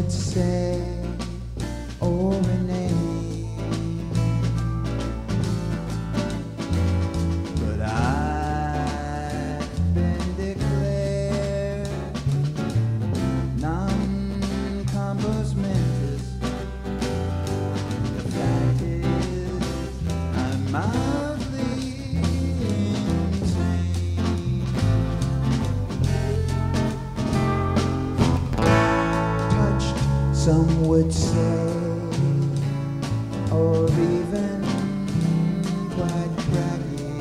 would say, oh Renee, but I've been declared non-compos mentis. The fact is, I'm mildly insane. Touched, some would say, or even quite craggy,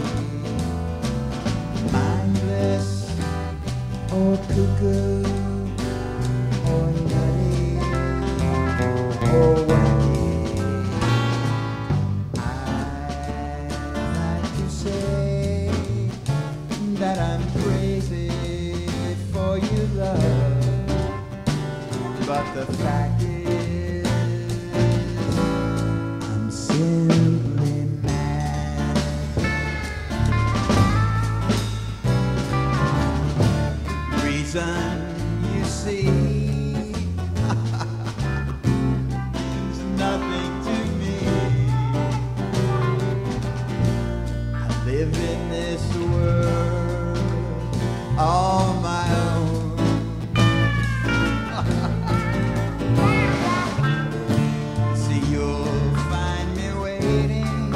mindless or cuckoo or nutty or wacky. I'd like to say that I'm crazy for you, love, but the fact is I'm simply mad. Reason, you see, is nothing to me. I live in this world all my own. See, you'll find me waiting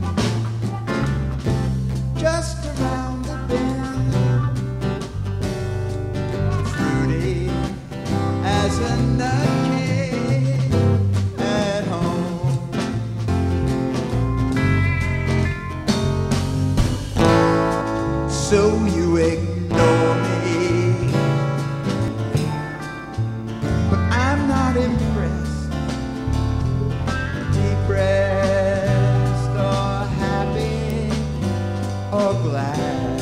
just around the bend, fruity as a nutcase at home. So you ignore me, but I'm not impressed, depressed or happy or glad.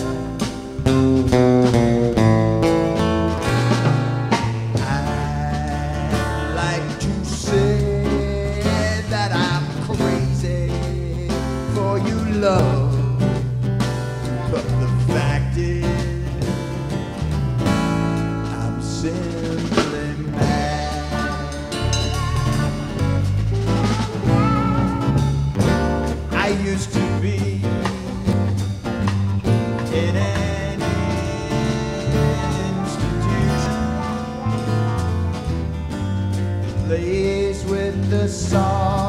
I'd like to say that I'm crazy for you, love, but the fact is I'm simply mad. I used to be in an institution, place with the song